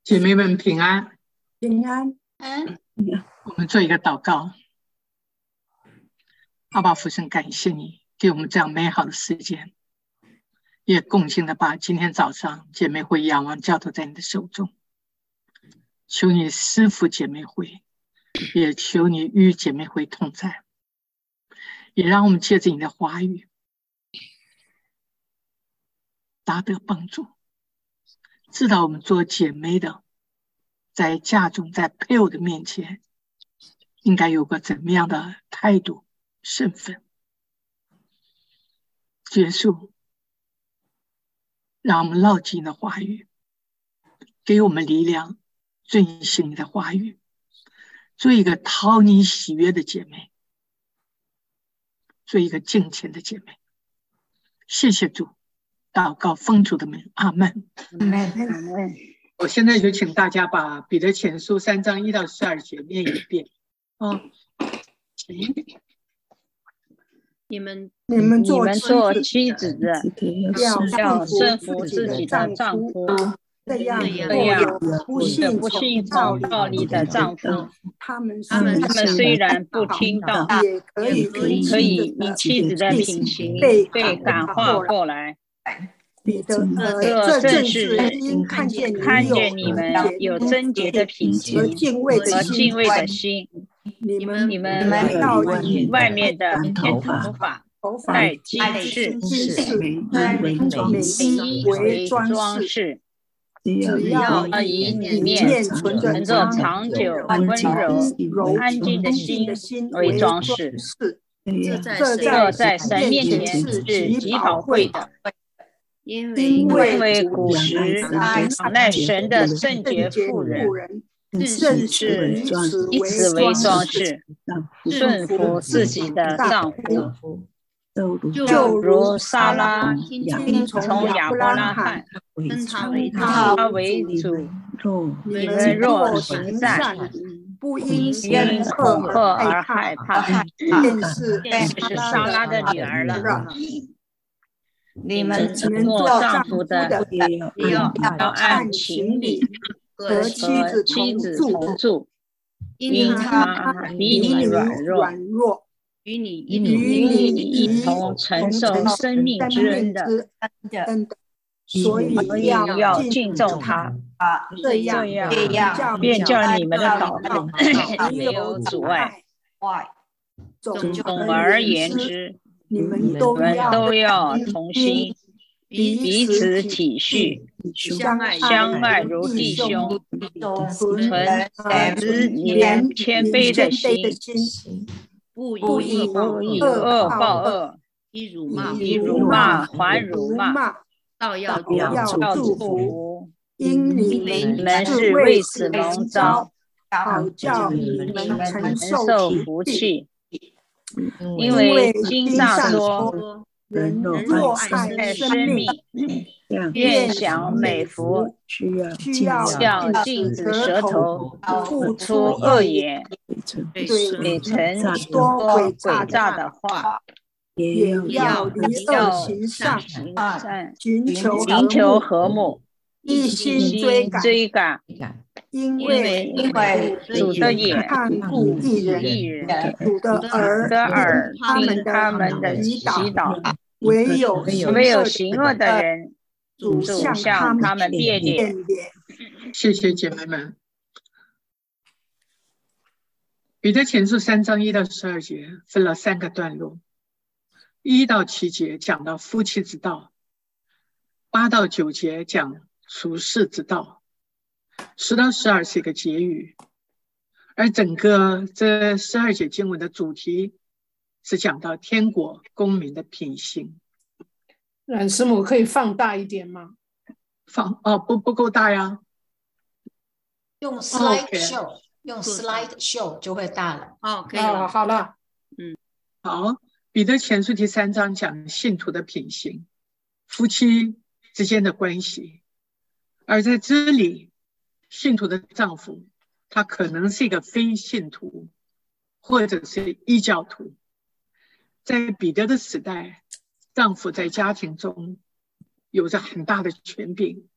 姐妹们平安， 平安。 我们做一个祷告。阿爸父神，感谢你给我们这样美好的时间，也恭敬的把今天早上姐妹会仰望交托在你的手中。求你赐福姐妹会，也求你与姐妹会同在，也让我们借着你的话语达得帮助，知道我们做姐妹的在家中在配偶的面前应该有个怎么样的态度身份。结束，让我们牢记你的话语，给我们力量，遵行你的话语，做一个讨你喜悦的姐妹，做一个敬虔的姐妹。谢谢主，祷告奉主的名，阿们。我现在就请大家把彼得前书3章1到12节念一遍。 你们做妻子的要顺服自己的丈夫，这样不信从道理的丈夫，他们虽然不听道，也可以以妻子的品行被感化过来。这正是因看见你们有贞洁的品行和敬畏的心。你们以外面的剪头发、戴金饰、美衣为装饰，只要以里面存着长久、温柔、安静的心为装饰。这在神面前是极宝贵的，因为古时仰赖神的圣洁妇人正是以此为装饰，顺服自己的丈夫，就如撒拉听从亚伯拉罕，称他为主。你们若行善，不因恐吓而害怕，便是撒拉的女儿了。你们做丈夫的要按情理和妻子同住，因他比你软弱，与你一同承受生命之恩的，所以要敬重他，这样便叫你们的祷告没有阻碍。总而言之，你们都要同心，彼此体恤，相爱如弟兄，存知年谦卑的心，不以恶报恶，以辱骂还辱骂，倒要祝福，因你们是为此蒙召，好叫你们承受福气。因为经上说，人若爱生命，愿享美福，需要禁止舌头不出恶言，嘴唇多诡诈的话，也要离恶行善，寻求和睦，一心追赶。因为主的眼看顾义人，主的耳听他们的祈祷，唯有行恶的人，主向他们变脸。 谢谢姐妹们。彼得前书3章1到12节分了3个段落，1到7节讲到夫妻之道，8到9节讲处世之道，10到12是一个结语，而整个这12节经文的主题是讲到天国公民的品行。 冉师母可以放大一点吗？ 不够大呀。 用 slide show， 用 slide show 就会大了。 可以了，好了。 好，彼得前书第3章讲信徒的品行，夫妻之间的关系，而在这里，信徒的丈夫他可能是一个非信徒，或者是异教徒。在彼得的时代，丈夫在家庭中有着很大的权柄，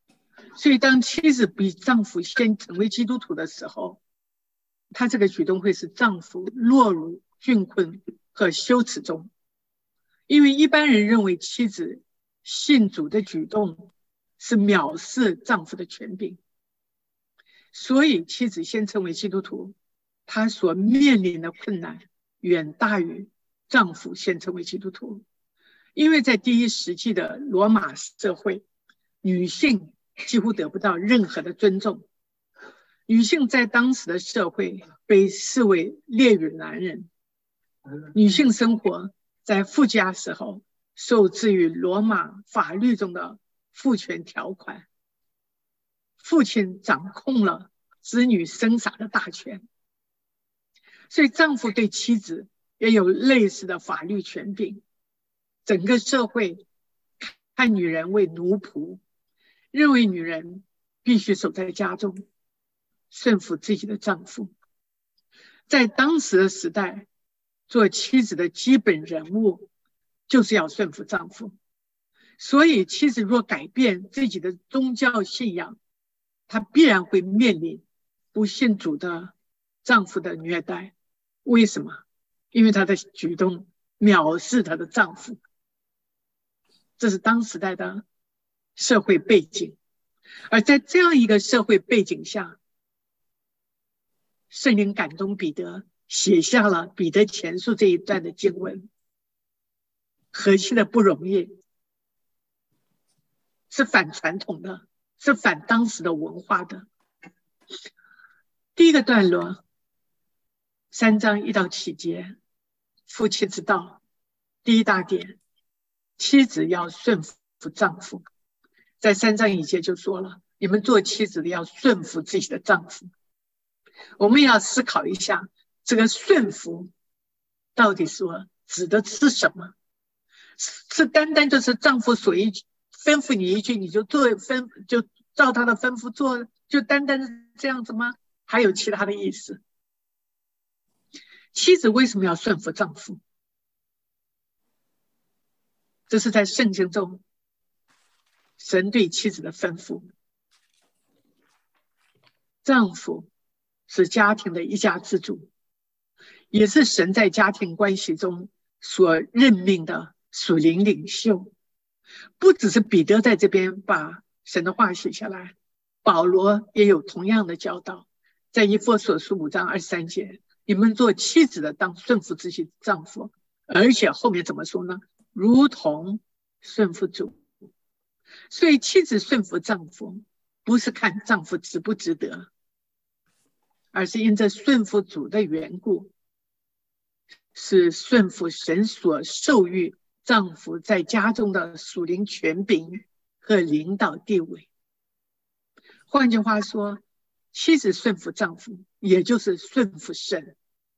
所以当妻子比丈夫先成为基督徒的时候，她这个举动会使丈夫落入窘困和羞耻中。因为一般人认为妻子信主的举动是藐视丈夫的权柄，所以妻子先成为基督徒，她所面临的困难远大于丈夫先成为基督徒。因为在第1世纪的罗马社会，女性几乎得不到任何的尊重，女性在当时的社会被视为劣于男人，女性生活在富家时候受制于罗马法律中的父权条款，父亲掌控了子女生杀的大权，所以丈夫对妻子也有类似的法律权柄。整个社会看女人为奴仆，认为女人必须守在家中，顺服自己的丈夫。在当时的时代，做妻子的基本人物就是要顺服丈夫，所以妻子若改变自己的宗教信仰，她必然会面临不信主的丈夫的虐待。为什么？因为她的举动藐视她的丈夫。这是当时代的社会背景。而在这样一个社会背景下，圣灵感动彼得写下了彼得前书这一段的经文，何其的不容易，是反传统的，是反当时的文化的。第一个段落3章1到7节，夫妻之道。第一大点，妻子要顺服丈夫。在3章1节就说了，你们做妻子的要顺服自己的丈夫。我们也要思考一下，这个顺服到底说指的是什么？是单单就是丈夫所吩咐你一句你就做，就照他的吩咐做，就单单是这样子吗？还有其他的意思？妻子为什么要顺服丈夫？这是在圣经中神对妻子的吩咐。丈夫是家庭的一家之主，也是神在家庭关系中所任命的属灵领袖。不只是彼得在这边把神的话写下来，保罗也有同样的教导。在以弗所书5章23节，你们做妻子的当顺服自己丈夫，而且后面怎么说呢？如同顺服主。所以妻子顺服丈夫不是看丈夫值不值得，而是因着顺服主的缘故，是顺服神所授予丈夫在家中的属灵权柄和领导地位。换句话说，妻子顺服丈夫也就是顺服神。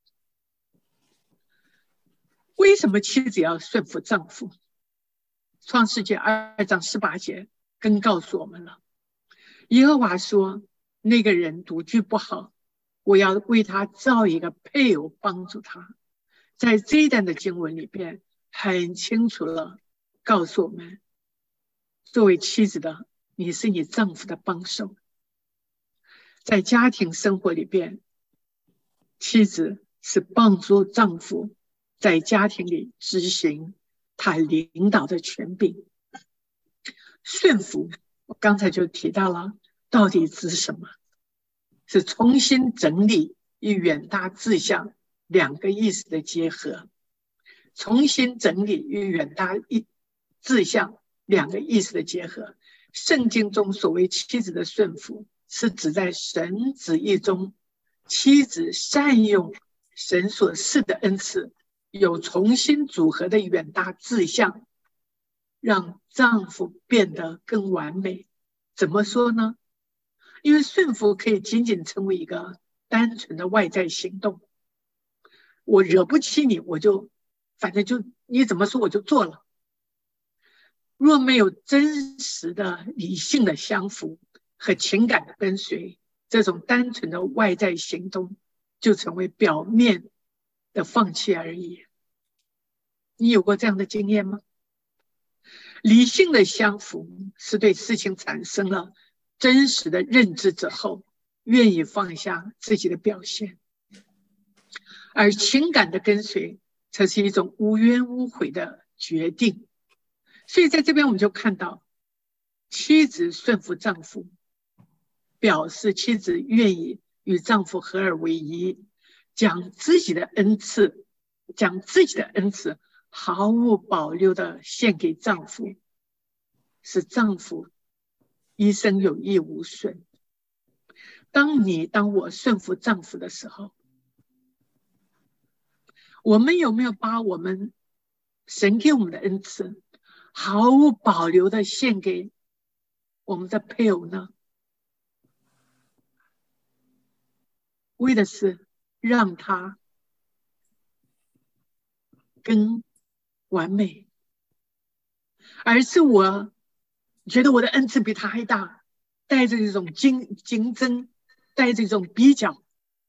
为什么妻子要顺服丈夫？创世纪2章18节更告诉我们了。耶和华说，那个人独居不好，我要为他造一个配偶帮助他。在这一段的经文里边很清楚了告诉我们，作为妻子的你是你丈夫的帮手。在家庭生活里边，妻子是帮助丈夫在家庭里执行他领导的权柄。顺服我刚才就提到了，到底指什么？是重新整理与远大志向两个意思的结合。重新整理与远大志向两个意思的结合。圣经中所谓妻子的顺服，是指在神旨意中，妻子善用神所赐的恩赐，有重新组合的远大志向，让丈夫变得更完美。怎么说呢？因为顺服可以仅仅成为一个单纯的外在行动，我惹不起你，我就反正就你怎么说我就做了。若没有真实的理性的相符和情感的跟随，这种单纯的外在行动就成为表面的放弃而已。你有过这样的经验吗？理性的相符是对事情产生了真实的认知之后，愿意放下自己的表现，而情感的跟随则是一种无怨无悔的决定。所以在这边我们就看到，妻子顺服丈夫，表示妻子愿意与丈夫合二为一，将自己的恩赐毫无保留的献给丈夫，使丈夫一生有益无损。当我顺服丈夫的时候，我们有没有把我们神给我们的恩赐毫无保留的献给我们的配偶呢？为的是让他更完美，而是我觉得我的恩赐比他还大，带着一种竞争，带着一种比较。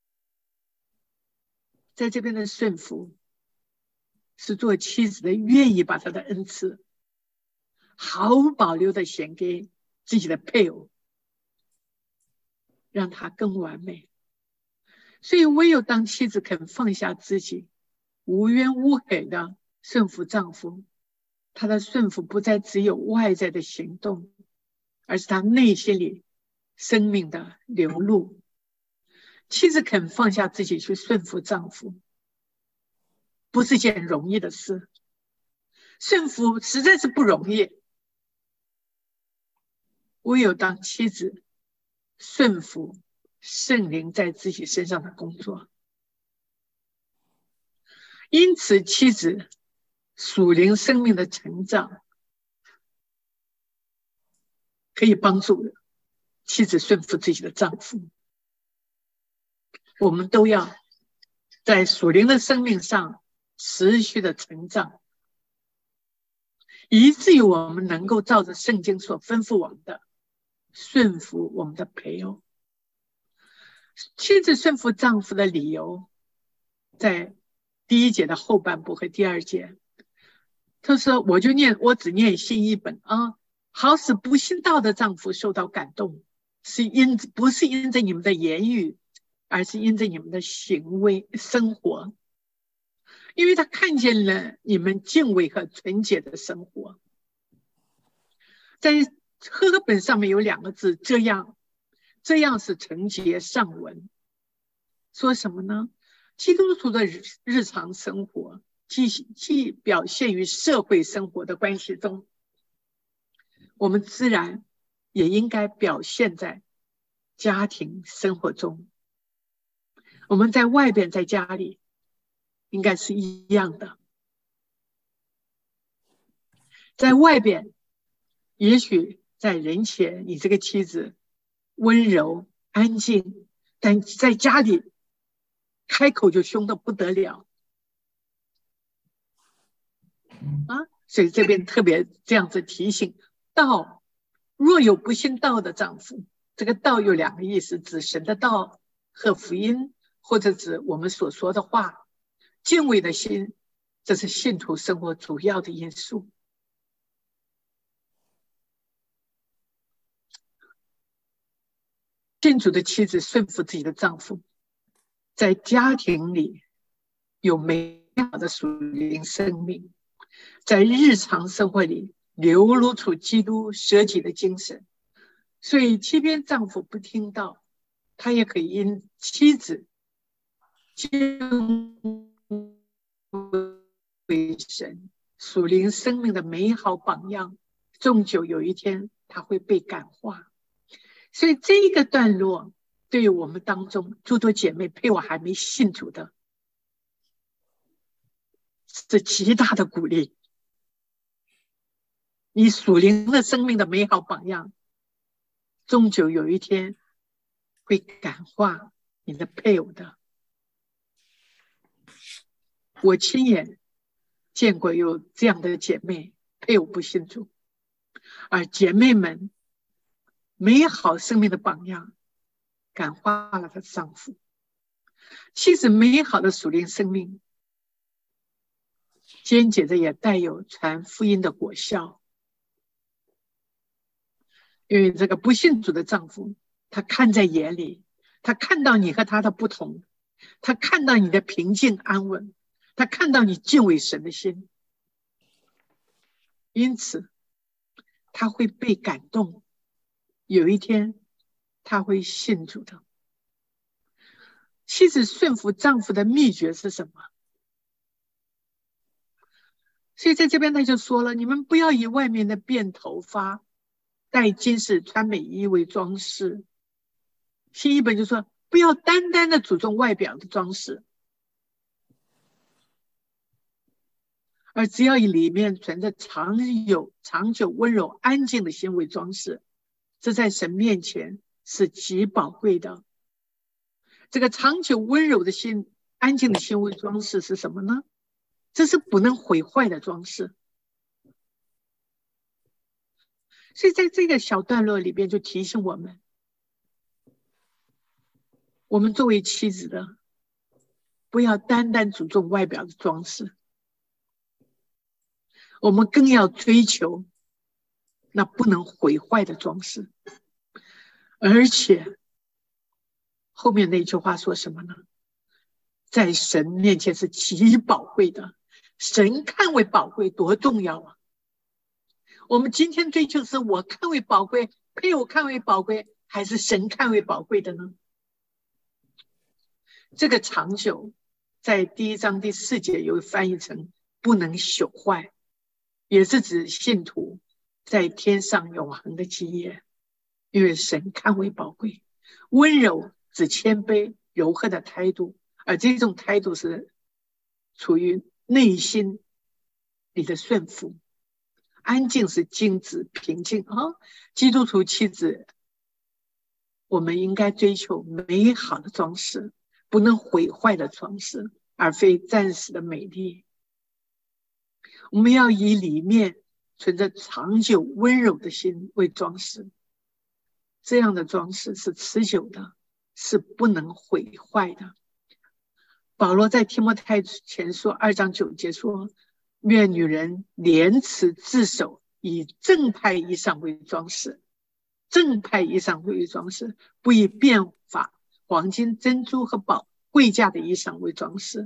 在这边的顺服是做妻子的愿意把他的恩赐毫无保留的献给自己的配偶，让他更完美。所以唯有当妻子肯放下自己，无怨无悔的顺服丈夫，她的顺服不再只有外在的行动，而是她内心里生命的流露。妻子肯放下自己去顺服丈夫，不是件容易的事，顺服实在是不容易。唯有当妻子顺服圣灵在自己身上的工作，因此妻子属灵生命的成长可以帮助妻子顺服自己的丈夫。我们都要在属灵的生命上持续的成长，以至于我们能够照着圣经所吩咐我们的顺服我们的配偶。妻子顺服丈夫的理由在第一节的后半部和第二节，他说我只念新译本啊，好使不信道的丈夫受到感动，不是因着你们的言语，而是因着你们的行为生活，因为他看见了你们敬畏和纯洁的生活。在和本上面有两个字，这样是承接上文，说什么呢？基督徒的日常生活既表现于社会生活的关系中，我们自然也应该表现在家庭生活中。我们在外边在家里应该是一样的，在外边也许在人前你这个妻子温柔安静，但在家里开口就凶得不得了啊！所以这边特别这样子提醒，道若有不信道的丈夫，这个道有两个意思，指神的道和福音，或者指我们所说的话。敬畏的心，这是信徒生活主要的因素。信主的妻子顺服自己的丈夫，在家庭里有美好的属灵生命，在日常生活里流露出基督舍己的精神。所以即便丈夫不听道，他也可以因妻子敬畏神属灵生命的美好榜样，终究有一天他会被感化。所以这个段落对于我们当中诸多姐妹配偶还没信主的是极大的鼓励。你属灵的生命的美好榜样，终究有一天会感化你的配偶的。我亲眼见过有这样的姐妹，配偶不信主，而姐妹们美好生命的榜样感化了她的丈夫。其实美好的属灵生命间接着也带有传福音的果效。 因为这个不信主的丈夫，他看在眼里，他看到你和他的不同，他看到你的平静安稳，他看到你敬畏神的心，因此他会被感动，有一天他会信主的。妻子顺服丈夫的秘诀是什么？所以在这边他就说了，你们不要以外面的辫头发、戴金饰、穿美衣为装饰。新译本就说，不要单单的注重外表的装饰，而只要以里面存着长久温柔安静的心为装饰，这在神面前是极宝贵的。这个长久温柔的心、安静的心为装饰是什么呢？这是不能毁坏的装饰。所以在这个小段落里边就提醒我们，我们作为妻子的，不要单单注重外表的装饰，我们更要追求那不能毁坏的装饰。而且后面那句话说什么呢？在神面前是极宝贵的，神看为宝贵，多重要啊！我们今天追求是我看为宝贵，配偶看为宝贵，还是神看为宝贵的呢？这个长久在第1章第4节有翻译成不能朽坏，也是指信徒在天上永恒的基业，因为神看为宝贵。温柔指谦卑柔和的态度，而这种态度是处于内心里的顺服。安静是静止平静啊。基督徒妻子，我们应该追求美好的装饰，不能毁坏的装饰，而非暂时的美丽。我们要以里面存着长久温柔的心为装饰，这样的装饰是持久的，是不能毁坏的。保罗在提摩太前书2章9节说，愿女人廉耻自守，以正派衣裳为装饰，正派衣裳为装饰，不以变法、黄金、珍珠和宝贵价的衣裳为装饰。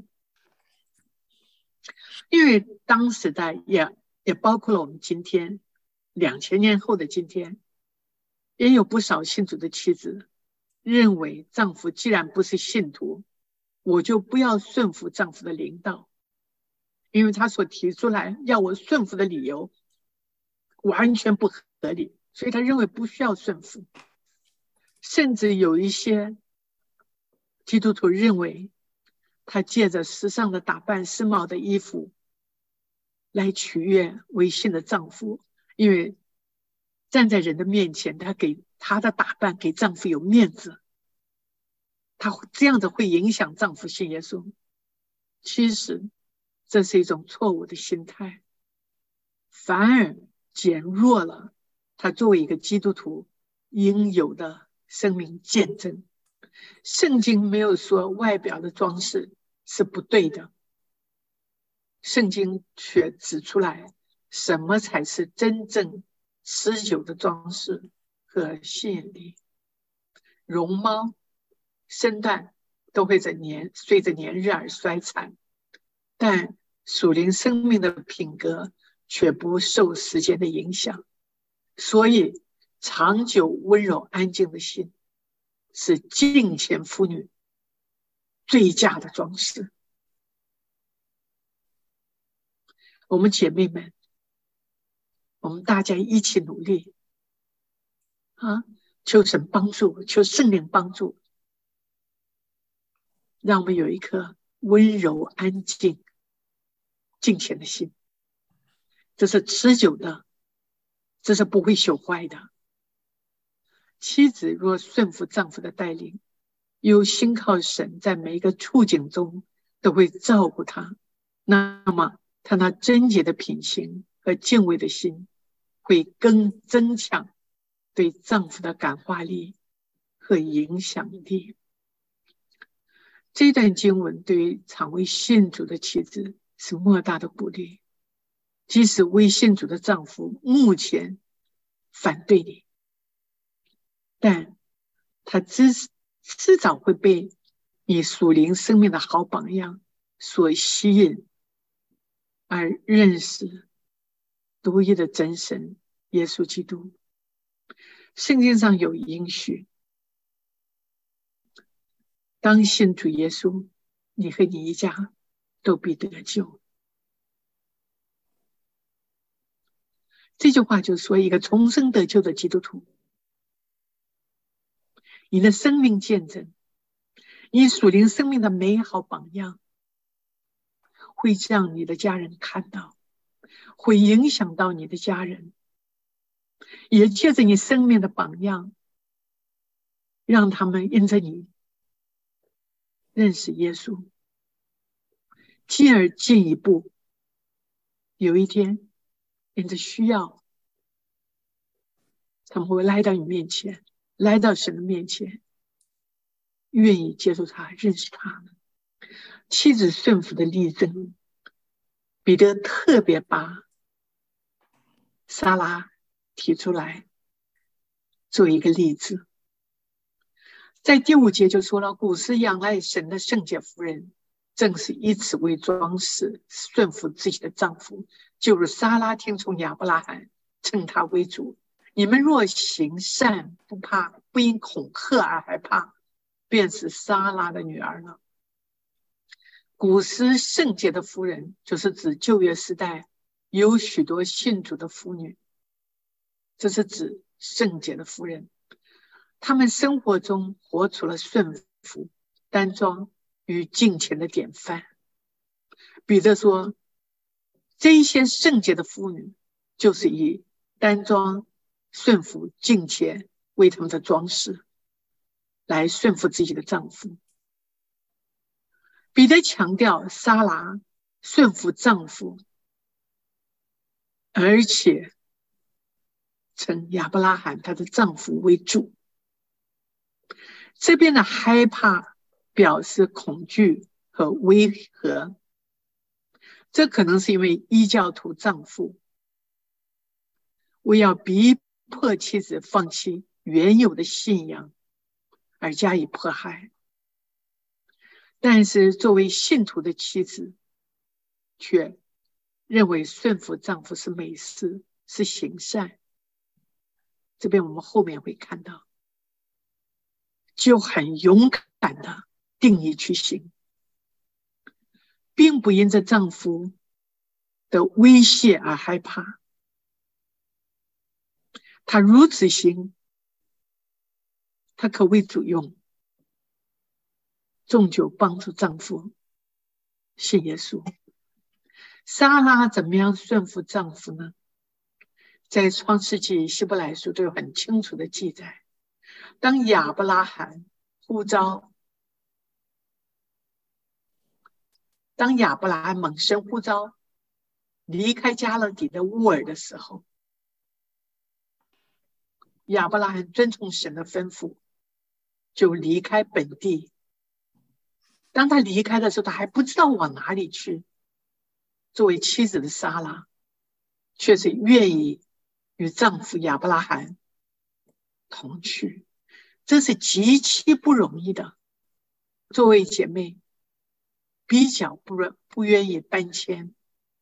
因为当时的也包括了我们今天2000年后的今天，也有不少信主的妻子认为，丈夫既然不是信徒，我就不要顺服丈夫的领导，因为他所提出来要我顺服的理由完全不合理，所以他认为不需要顺服。甚至有一些基督徒认为，他借着时尚的打扮、时髦的衣服来取悦违信的丈夫，因为站在人的面前，他给他的打扮给丈夫有面子，他这样子会影响丈夫信耶稣。其实这是一种错误的心态，反而减弱了他作为一个基督徒应有的生命见证。圣经没有说外表的装饰是不对的，圣经却指出来什么才是真正持久的装饰和吸引力。容貌、身段都会随着年日而衰残，但属灵生命的品格却不受时间的影响。所以长久温柔安静的心是敬虔妇女最佳的装饰。我们姐妹们，我们大家一起努力啊！求神帮助，求圣灵帮助，让我们有一颗温柔安静敬虔的心，这是持久的，这是不会朽坏的。妻子若顺服丈夫的带领，又信靠神，在每一个处境中都会照顾他，那么他那贞洁的品行和敬畏的心会更增强对丈夫的感化力和影响力。这段经文对于常为信主的妻子是莫大的鼓励，即使为信主的丈夫目前反对你， 但他迟早会被你属灵生命的好榜样所吸引，而认识独一的真神耶稣基督。圣经上有应许，当信主耶稣，你和你一家都必得救。这句话就说一个重生得救的基督徒，你的生命见证，你属灵生命的美好榜样，会让你的家人看到，会影响到你的家人，也借着你生命的榜样，让他们因着你认识耶稣，进而进一步，有一天因着需要，他们会来到你面前，来到神的面前，愿意接受他，认识他。妻子顺服的例证，彼得特别把撒拉提出来做一个例子。在第5节就说了，古时仰赖神的圣洁妇人，正是以此为装饰，顺服自己的丈夫，就如撒拉听从亚伯拉罕，称他为主。你们若行善，不怕，不因恐吓而害怕，便是撒拉的女儿了。古时圣洁的妇人，就是指旧约时代有许多信主的妇女，这是指圣洁的妇人，她们生活中活出了顺服、端庄与敬虔的典范。彼得说，这一些圣洁的妇女就是以端庄、顺服、敬虔为他们的装饰，来顺服自己的丈夫。彼得强调撒拉顺服丈夫，而且称亚伯拉罕她的丈夫为主。这边的害怕表示恐惧和威吓，这可能是因为异教徒丈夫为要逼迫妻子放弃原有的信仰而加以迫害，但是作为信徒的妻子却认为顺服丈夫是美事，是行善。这边我们后面会看到，就很勇敢的定义去行，并不因着丈夫的威胁而害怕。她如此行，她可为主用，终究帮助丈夫信耶稣。撒拉怎么样顺服丈夫呢？在创世纪、希伯来书都有很清楚的记载。当亚伯拉罕猛生呼召离开迦勒底的乌尔的时候，亚伯拉罕遵从神的吩咐，就离开本地。当他离开的时候，他还不知道往哪里去。作为妻子的撒拉却是愿意与丈夫亚伯拉罕同去，这是极其不容易的。作为姐妹比较不愿意搬迁，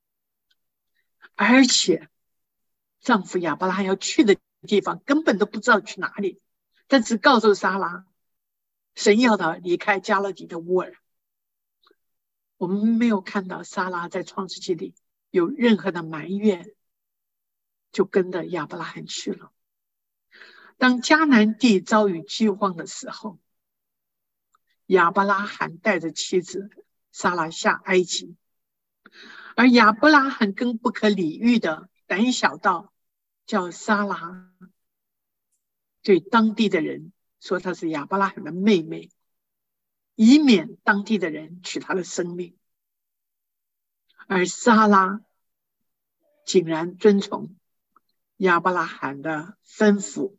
而且丈夫亚伯拉罕要去的地方根本都不知道去哪里，但只告诉撒拉，神要他离开迦勒底的乌尔。我们没有看到撒拉在创世纪里有任何的埋怨，就跟着亚伯拉罕去了。当迦南地遭遇饥荒的时候，亚伯拉罕带着妻子撒拉下埃及，而亚伯拉罕更不可理喻的胆小到叫撒拉对当地的人说她是亚伯拉罕的妹妹，以免当地的人取她的生命。而撒拉竟然遵从亚伯拉罕的吩咐。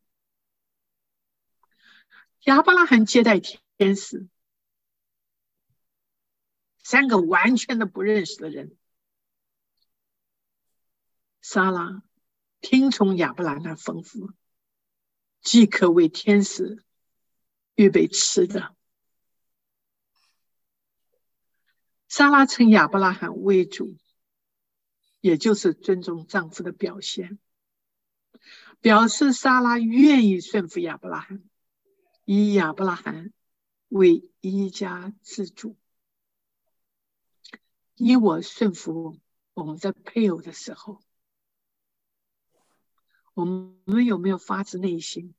亚伯拉罕接待天使，3个完全的不认识的人。撒拉听从亚伯拉罕的吩咐， 即可为天使预备吃的。撒拉称亚伯拉罕为主，也就是尊重丈夫的表现，表示撒拉愿意顺服亚伯拉罕，以亚伯拉罕为一家之主。以我顺服我们的配偶的时候，我们有没有发自内心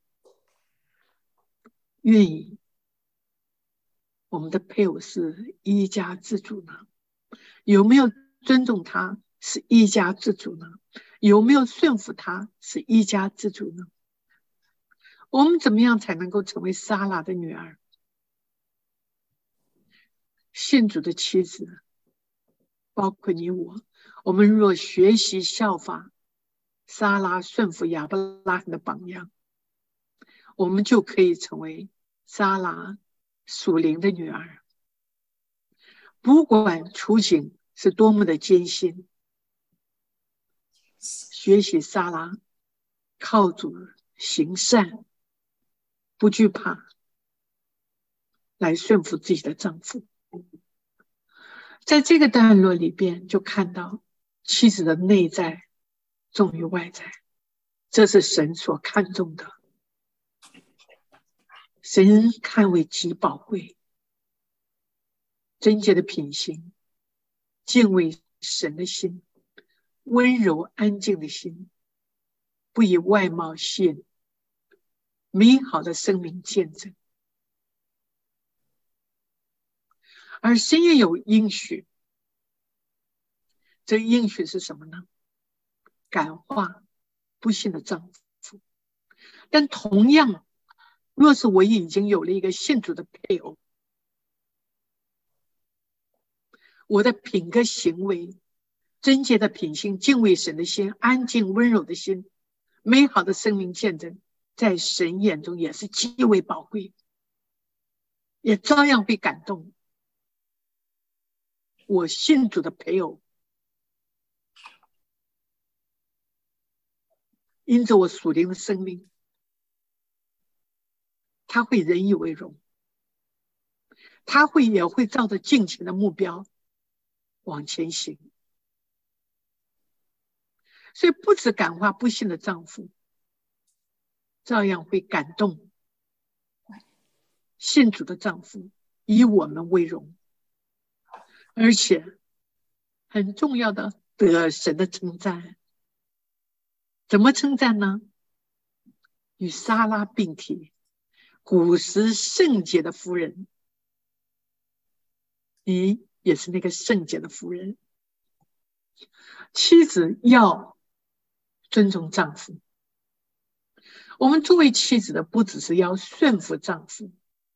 愿意我们的配偶是一家之主呢？有没有尊重他是一家之主呢？有没有顺服他是一家之主呢？我们怎么样才能够成为撒拉的女儿？信主的妻子，包括你我，我们若学习效法撒拉顺服亚伯拉罕的榜样，我们就可以成为撒拉属灵的女儿。不管处境是多么的艰辛，学习撒拉靠主行善，不惧怕，来顺服自己的丈夫。在这个段落里边就看到妻子的内在重于外在，这是神所看重的，神看为极宝贵。贞洁的品行，敬畏神的心，温柔安静的心，不以外貌吸引，美好的生命见证。而神也有应许，这应许是什么呢？感化不信的丈夫。但同样，若是我已经有了一个信主的配偶，我的品格行为，贞洁的品性，敬畏神的心，安静温柔的心，美好的生命见证，在神眼中也是极为宝贵，也照样会感动我信主的配偶。因着我属灵的生命，他会引以为荣，他也会照着敬虔的目标往前行。所以不止感化不信的丈夫，照样会感动信主的丈夫，以我们为荣。而且很重要的，得神的称赞。怎么称赞呢？与撒拉并提，古时圣洁的夫人，你也是那个圣洁的夫人。妻子要尊重丈夫，我们作为妻子的不只是要顺服丈夫，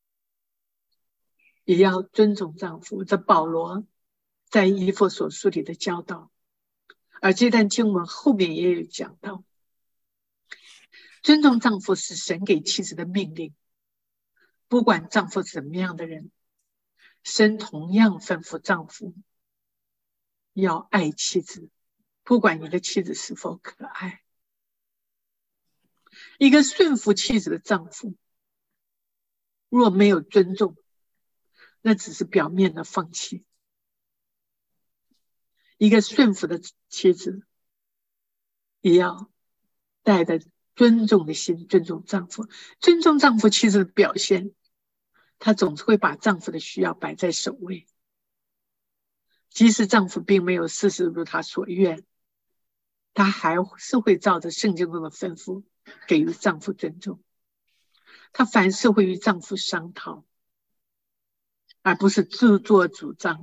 也要尊重丈夫。这保罗在以弗所书里的教导，而这段经文后面也有讲到，尊重丈夫是神给妻子的命令。不管丈夫是怎么样的人，神同样吩咐丈夫要爱妻子，不管你的妻子是否可爱。一个顺服妻子的丈夫，若没有尊重，那只是表面的放弃。一个顺服的妻子，也要带着尊重的心尊重丈夫。尊重丈夫妻子的表现，她总是会把丈夫的需要摆在首位，即使丈夫并没有事事如她所愿，她还是会照着圣经中的吩咐给予丈夫尊重。她凡事会与丈夫商讨，而不是自作主张。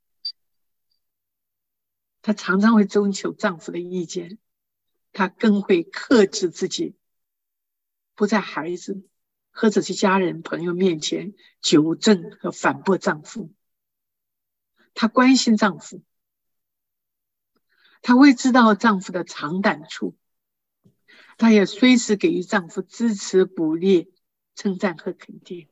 她常常会征求丈夫的意见，她更会克制自己，不在孩子或者是家人朋友面前纠正和反驳丈夫。她关心丈夫，她会知道丈夫的长短处，她也随时给予丈夫支持鼓励称赞和肯定。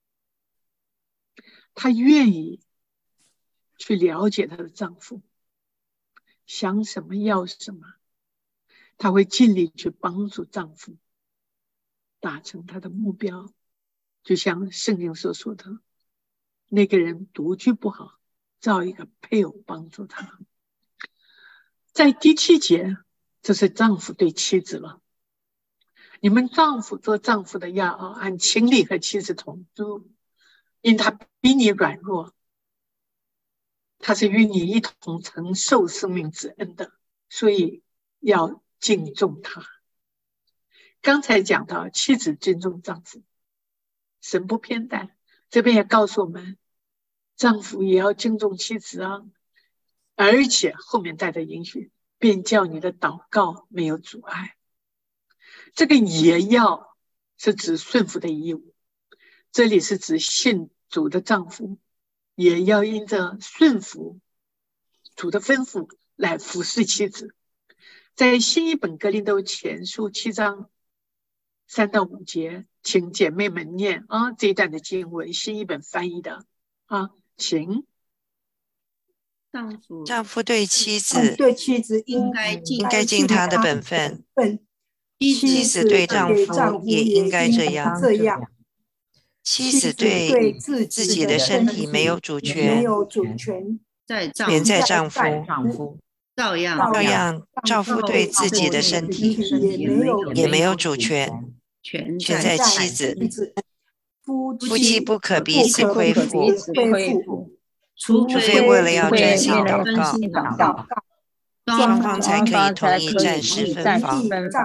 她愿意去了解她的丈夫想什么要什么，她会尽力去帮助丈夫。 达成他的目标。就像圣经所说的，那个人独居不好，找一个配偶帮助他。在第7节，这是丈夫对妻子了。你们丈夫做丈夫的要按情理和妻子同住，因他比你软弱，他是与你一同承受生命之恩的，所以要敬重他。刚才讲到妻子尊重丈夫，神不偏待，这边也告诉我们，丈夫也要敬重妻子啊。而且后面带着允许，便叫你的祷告没有阻碍。这个也要是指顺服的义务，这里是指信主的丈夫也要因着顺服主的吩咐来服侍妻子。在新译本哥林多前书7章3到5节，请姐妹们念这一段的经文，新译本翻译的请。 丈夫对妻子应该尽他的本分，妻子对丈夫也应该这样。妻子对自己的身体没有主权，连在丈夫照样丈夫对自己的身体也没有主权，全在妻子。夫妻不可彼此亏负，除非为了要专心祷告，双方才可以同意暂时分房，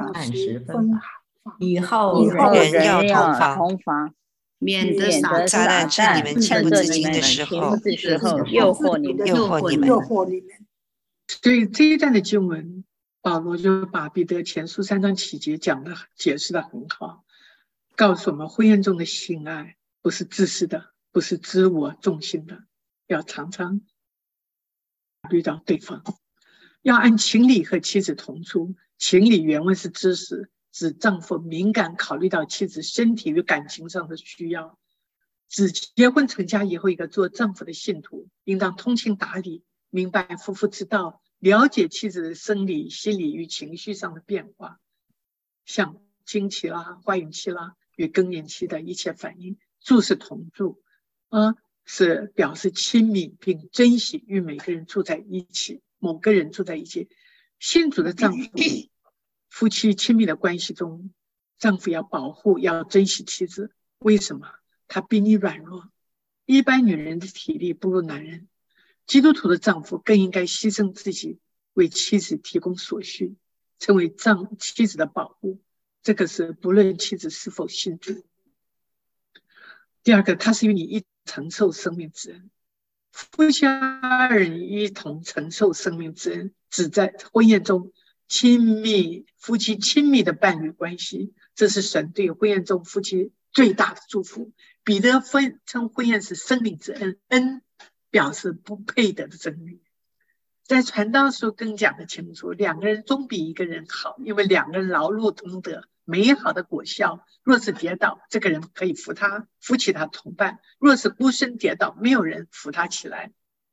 以后人要同房，免得撒旦趁你们情不自禁的时候诱惑你们。 所以这一段的经文，保罗就把彼得前书3章7节解释的很好，告诉我们婚姻中的性爱不是自私的，不是自我中心的，要常常考虑到对方，要按情理和妻子同住。情理原文是知识，指丈夫敏感考虑到妻子身体与感情上的需要。指结婚成家以后，一个做丈夫的信徒应当通情达理，明白夫妇之道，了解妻子的生理、心理与情绪上的变化，像经期啦、怀孕期啦与更年期的一切反应。住是同住，是表示亲密并珍惜与每个人住在一起，某个人住在一起。信主的丈夫，夫妻亲密的关系中，丈夫要保护、要珍惜妻子。为什么？他比你软弱，一般女人的体力不如男人，基督徒的丈夫更应该牺牲自己，为妻子提供所需，成为妻子的保护。这个是不论妻子是否信主。第二个，他是与你一承受生命之恩。夫妻二人一同承受生命之恩，指在婚姻中夫妻亲密的伴侣关系，这是神对婚姻中夫妻最大的祝福。彼得称婚姻是生命之恩，恩表示不配得的真理。在传道书更讲得清楚，两个人总比一个人好，因为两个人劳碌同得美好的果效。若是跌倒，这个人可以扶起他同伴；若是孤身跌倒，没有人扶他起来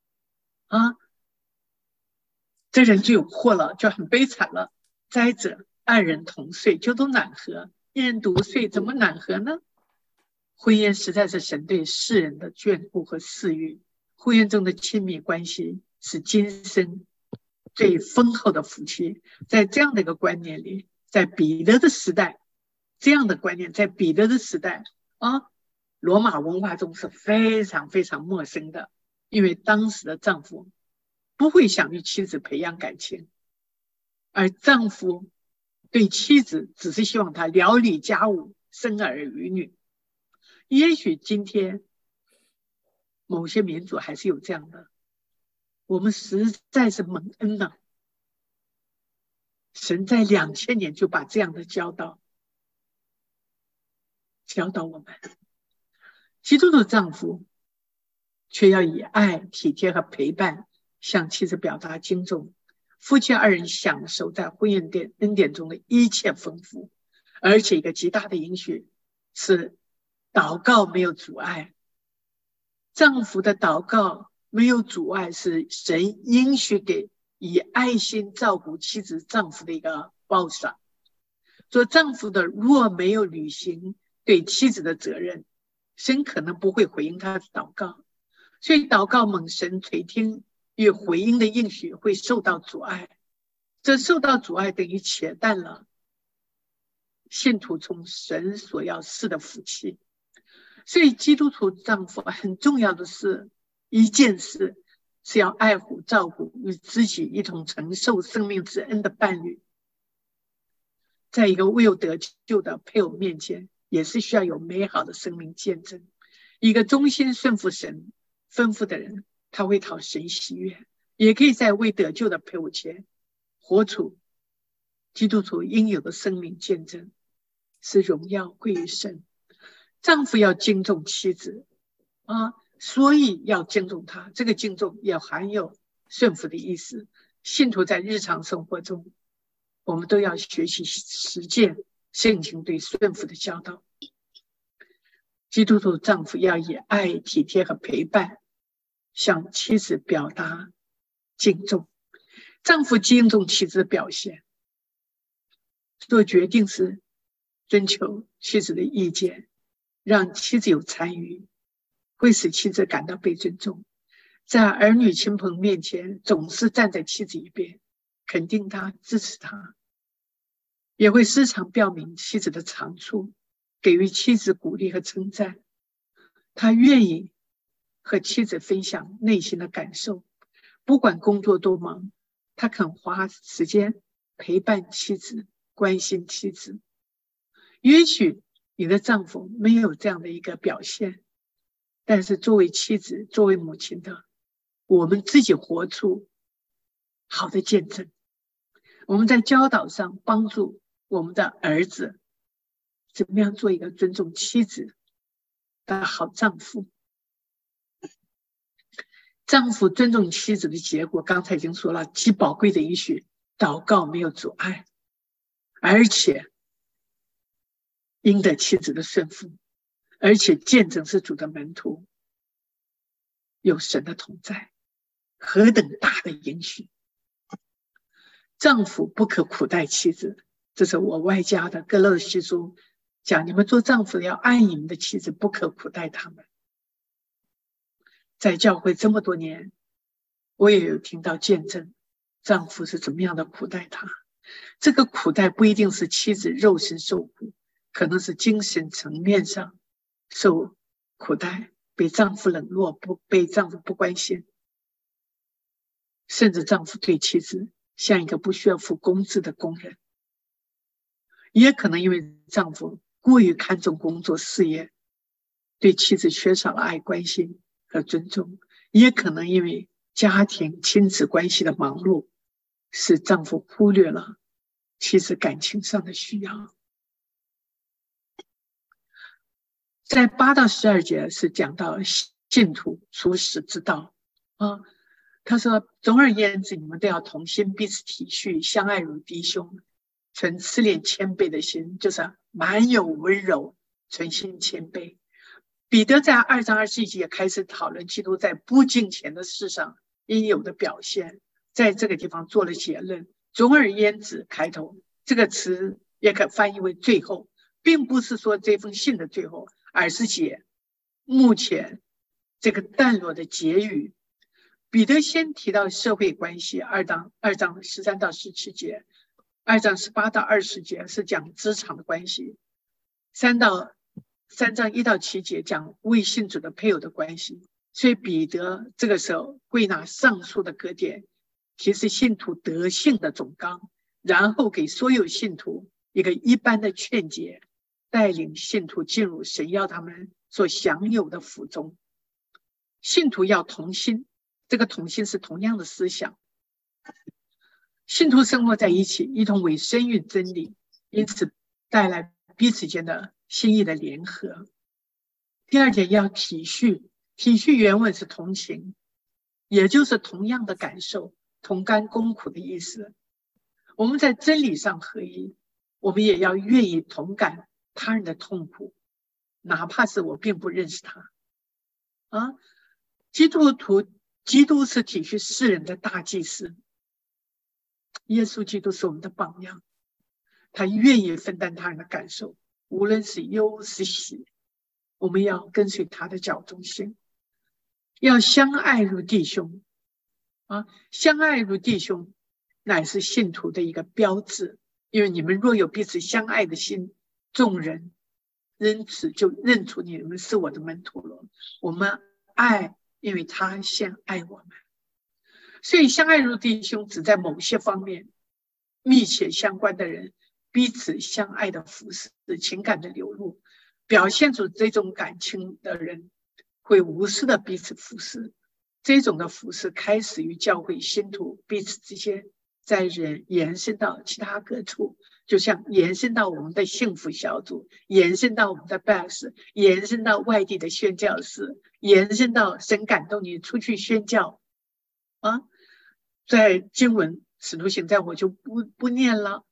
这人就有祸了，就很悲惨了。再者，二人同睡就都暖和，一人独睡怎么暖和呢？婚姻实在是神对世人的眷顾和赐予，婚姻中的亲密关系是今生最丰厚的福气。在这样的一个观念里，在彼得的时代，这样的观念在彼得的时代罗马文化中是非常非常陌生的，因为当时的丈夫不会想与妻子培养感情，而丈夫对妻子只是希望她料理家务、生儿育女。也许今天某些民族还是有这样的，我们实在是蒙恩了。神在2000年就把这样的教导我们。基督的丈夫却要以爱、体贴和陪伴向妻子表达敬重。夫妻二人享受在婚姻恩典中的一切丰富，而且一个极大的应许是祷告没有阻碍。丈夫的祷告没有阻碍，是神应许给以爱心照顾妻子丈夫的一个报赏。 做丈夫的若没有履行对妻子的责任，神可能不会回应他的祷告。所以祷告蒙神垂听与回应的应许会受到阻碍，这受到阻碍等于切断了信徒从神所要赐的福气。所以基督徒丈夫很重要的是一件事，是要爱护照顾与自己一同承受生命之恩的伴侣。在一个未有得救的配偶面前，也是需要有美好的生命见证。一个忠心顺服神吩咐的人，他会讨神喜悦，也可以在未得救的配偶前活出基督徒应有的生命见证，是荣耀归于神。丈夫要敬重妻子所以要敬重他，这个敬重也含有顺服的意思。信徒在日常生活中，我们都要学习实践圣经对顺服的教导。基督徒丈夫要以爱、体贴和陪伴向妻子表达敬重。丈夫敬重妻子的表现，做决定时征求妻子的意见，让妻子有参与，会使妻子感到被尊重。在儿女亲朋面前总是站在妻子一边，肯定她，支持她，也会时常表明妻子的长处，给予妻子鼓励和称赞。他愿意和妻子分享内心的感受，不管工作多忙，他肯花时间陪伴妻子，关心妻子。也许你的丈夫没有这样的一个表现，但是作为妻子，作为母亲的我们自己活出好的见证。我们在教导上帮助我们的儿子怎么样做一个尊重妻子的好丈夫。丈夫尊重妻子的结果，刚才已经说了，极宝贵的应许，祷告没有阻碍，而且应得妻子的顺服，而且见证是主的门徒，有神的同在，何等大的应许！丈夫不可苦待妻子，这是我外加的哥罗西书讲，你们做丈夫的要爱你们的妻子，不可苦待他们。在教会这么多年，我也有听到见证丈夫是怎么样的苦待他。这个苦待不一定是妻子肉身受苦，可能是精神层面上受苦待，被丈夫冷落，被丈夫不关心，甚至丈夫对妻子像一个不需要付工资的工人。也可能因为丈夫过于看重工作事业，对妻子缺少了爱、关心和尊重，也可能因为家庭亲子关系的忙碌，使丈夫忽略了妻子感情上的需要。在8到12节是讲到信徒处世之道他说，总而言之，你们都要同心，彼此体恤，相爱如弟兄，存慈怜谦卑的心，就是满有温柔，存心谦卑。彼得在2章21节开始讨论基督在不敬虔的事上应有的表现，在这个地方做了结论。总而言之，开头这个词也可翻译为最后，并不是说这封信的最后，而是写目前这个段落的结语。彼得先提到社会关系，2章13到17节，2章18到20节是讲职场的关系，3章1到7节讲未信主的配偶的关系。所以彼得这个时候归纳上述的各点，提示信徒德性的总纲，然后给所有信徒一个一般的劝解，带领信徒进入神要他们所享有的福中。信徒要同心，这个同心是同样的思想，信徒生活在一起，一同为生育真理，因此带来彼此间的心意的联合。第二点要体恤，体恤原文是同情，也就是同样的感受，同甘共苦的意思。我们在真理上合一，我们也要愿意同感他人的痛苦，哪怕是我并不认识他基督是体恤世人的大祭司，耶稣基督是我们的榜样。 他愿意分担他人的感受，无论是忧是喜，我们要跟随他的脚中行，要相爱如弟兄相爱如弟兄乃是信徒的一个标志，因为你们若有彼此相爱的心，众人因此就认出你们是我的门徒了。我们爱，因为他先爱我们。所以相爱如弟兄只在某些方面密切相关的人彼此相爱的服侍，情感的流露，表现出这种感情的人会无私的彼此服侍。这种的服侍开始于教会信徒彼此之间，在人延伸到其他各处，就像延伸到我们的幸福小组，延伸到我们的办事，延伸到外地的宣教士，延伸到神感动你出去宣教在经文使徒行传我就不念了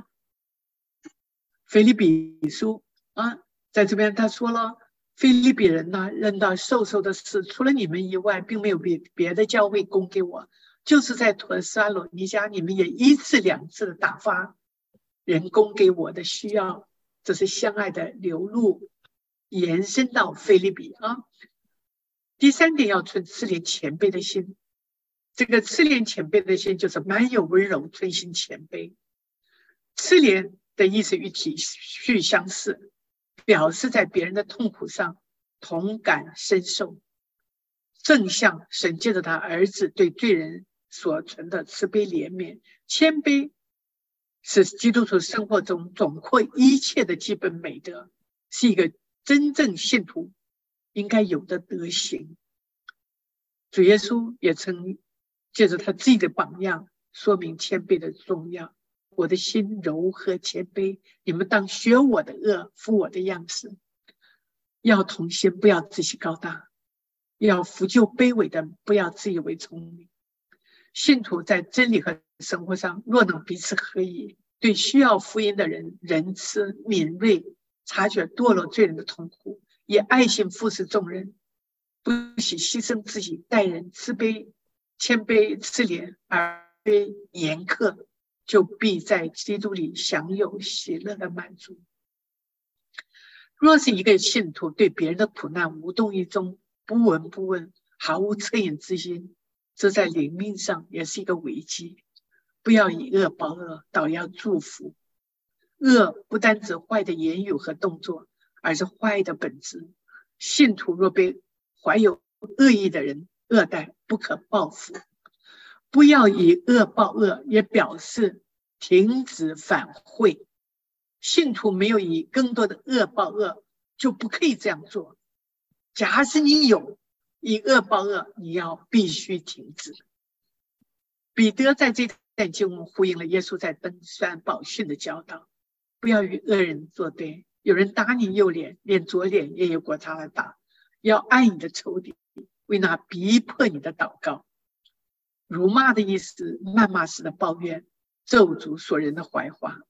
腓立比书在这边他说了，腓立比人呢，认到受的事，除了你们以外，并没有别的教会供给我，就是在陀撒罗尼迦，你们也一次两次的打发人供给我的需要。这是相爱的流露，延伸到腓立比第三点，要存慈怜谦卑的心。这个慈怜谦卑的心就是满有温柔，存心谦卑。慈怜的意思与体恤相似，表示在别人的痛苦上同感深受，正像神借着他儿子对罪人所存的慈悲怜悯。谦卑是基督徒生活中总括一切的基本美德，是一个真正信徒应该有的德行。主耶稣也曾借着他自己的榜样说明谦卑的重要。我的心柔和谦卑，你们当学我的恶，服我的样式。要同心，不要自己高大，要扶救卑微的，不要自以为聪明。信徒在真理和生活上若能彼此合一，对需要福音的人仁慈敏锐，察觉堕落罪人的痛苦，以爱心服侍众人，不惜牺牲自己，待人慈悲谦卑慈怜，而非严苛，就必在基督里享有喜乐的满足。若是一个信徒对别人的苦难无动于衷，不闻不问，毫无恻隐之心，这在灵命上也是一个危机。不要以恶报恶，倒要祝福。恶不单指坏的言语和动作，而是坏的本质。信徒若被怀有恶意的人恶待，不可报复。不要以恶报恶，也表示停止反悔。信徒没有以更多的恶报恶，就不可以这样做。假使你有以恶报恶，你要必须停止。彼得在这段经文呼应了耶稣在登山宝训的教导，不要与恶人作对。有人打你右脸，连左脸也有过他来打。要爱你的仇敌，为那逼迫你的祷告。辱骂的意思，谩骂式的抱怨，咒诅所人的坏话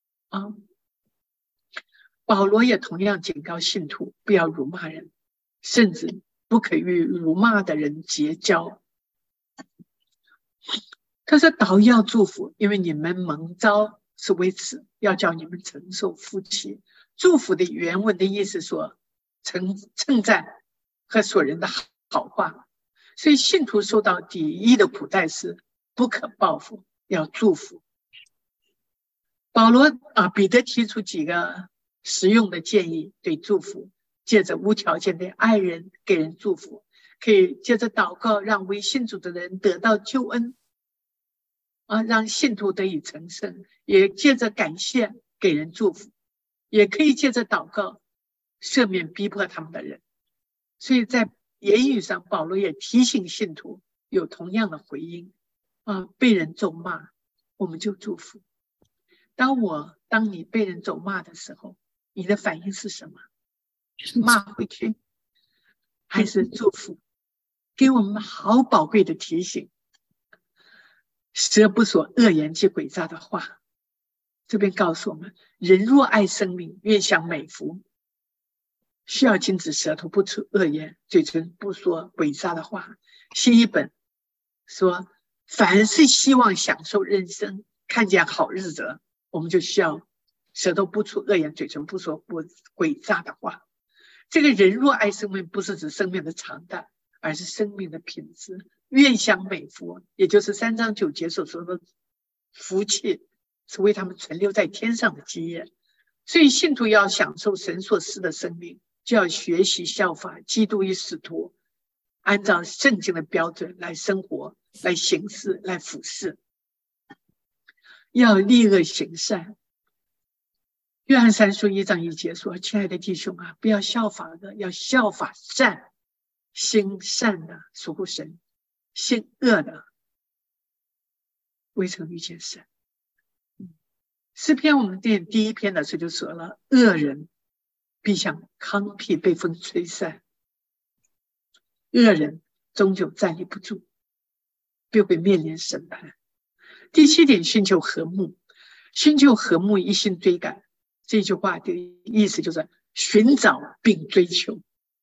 保罗也同样警告信徒不要辱骂人，甚至不可与辱骂的人结交。他说倒要祝福，因为你们蒙召是为此，要叫你们承受福气。祝福的原文的意思说称赞和所人的好话，所以信徒受到敌意的苦待时，不可报复，要祝福。彼得提出几个实用的建议对祝福，借着无条件的爱人给人祝福，可以借着祷告让为信主的人得到救恩让信徒得以成圣，也借着感谢给人祝福，也可以借着祷告赦免逼迫他们的人。所以在言语上，保罗也提醒信徒有同样的回应被人咒骂，我们就祝福。当你被人咒骂的时候，你的反应是什么？骂回去还是祝福？给我们好宝贵的提醒。舌不说恶言及诡诈的话，这边告诉我们，人若爱生命，愿享美福，需要禁止舌头不出恶言，嘴唇不说诡诈的话。新译本说，凡是希望享受人生，看见好日子，我们就需要舌头不出恶言，嘴唇不说诡诈的话。这个人若爱生命，不是指生命的长短，而是生命的品质。愿享美福，也就是3章9节所说的福气，是为他们存留在天上的基业。所以信徒要享受神所赐的生命，就要学习效法基督与使徒，按照圣经的标准来生活，来行事，来服事。要立恶行善。约翰3书1章1节说：亲爱的弟兄啊，不要效法恶，要效法善，行善的属乎神，行恶的未曾遇见神。诗篇我们念第1篇的时候就说了，恶人必像糠秕被风吹散，恶人终究站立不住，必会面临审判。第7点，寻求和睦。寻求和睦，一心追赶。这句话的意思就是寻找并追求，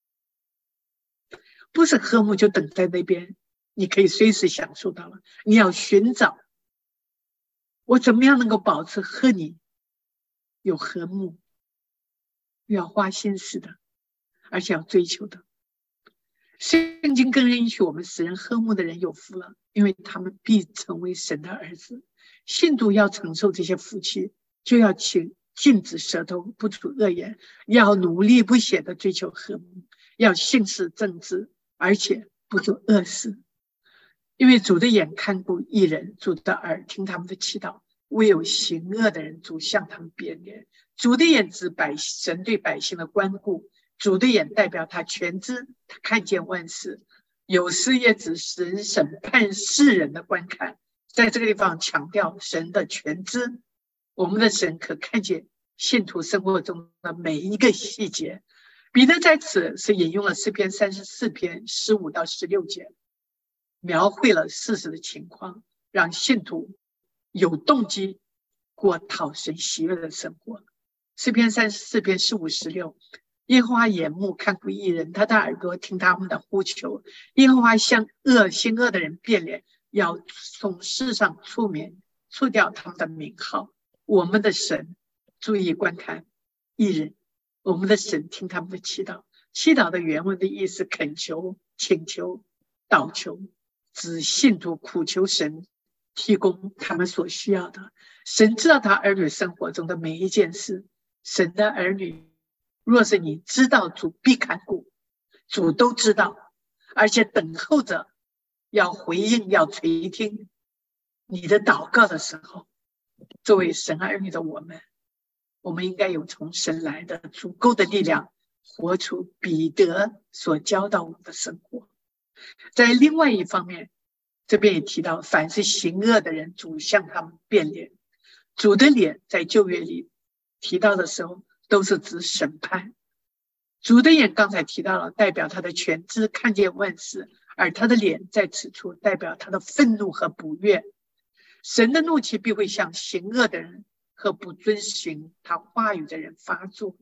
不是和睦就等在那边，你可以随时享受到了。你要寻找，我怎么样能够保持和你有和睦，要花心思的，而且要追求的。圣经更允许我们使人和睦的人有福了，因为他们必成为神的儿子。信徒要承受这些福气，就要禁止舌头不出恶言，要努力不懈的追求和睦，要行事正直，而且不做恶事。因为主的眼看顾义人，主的耳听他们的祈祷，唯有行恶的人，主向他们变脸。主的眼指神对百姓的关顾，主的眼代表他全知，他看见万事。有时也指神审判世人的观看，在这个地方强调神的全知。我们的神可看见信徒生活中的每一个细节。彼得在此是引用了诗篇34篇15到16节，描绘了事实的情况，让信徒有动机过讨神喜悦的生活。诗篇34篇15、16，耶和华眼目看顾义人，他的耳朵听他们的呼求。耶和华向行恶的人变脸，要从世上除掉他们的名号。我们的神注意观看义人，我们的神听他们的祈祷。祈祷的原文的意思，恳求、请求、祷求，指信徒苦求神提供他们所需要的。神知道他儿女生活中的每一件事。神的儿女，若是你知道主必看顾，主都知道，而且等候着要回应，要垂听你的祷告的时候，作为神儿女的我们应该有从神来的足够的力量，活出彼得所教导我们的生活。在另外一方面，这边也提到，凡是行恶的人，主向他们变脸。主的脸在旧约里提到的时候，都是指审判。主的眼刚才提到了，代表他的全知，看见万事，而他的脸在此处代表他的愤怒和不悦。神的怒气必会向行恶的人和不遵循他话语的人发作，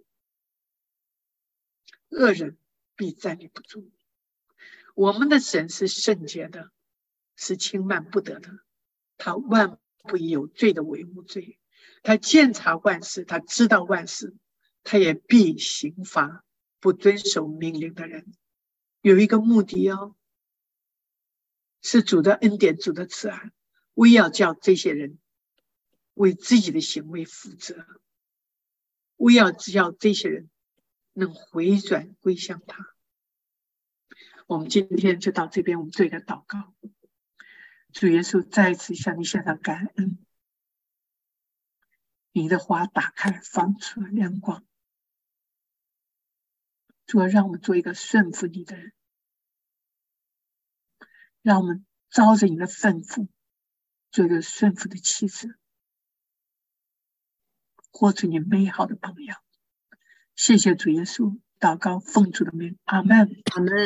恶人必站立不住。我们的神是圣洁的，是轻慢不得的，他万不以有罪的为无罪，他鉴察万事，他知道万事，他也必刑罚不遵守命令的人。有一个目的是主的恩典，主的慈爱，为要叫这些人为自己的行为负责，为要叫这些人能回转归向他。我们今天就到这边，我们做一个祷告。主耶稣，再次向你献上感恩，你的话打开放出了亮光。主要让我们做一个顺服你的人，让我们照着你的吩咐做一个顺服的妻子，活出你美好的榜样。谢谢主耶稣，祷告奉主的名，阿们。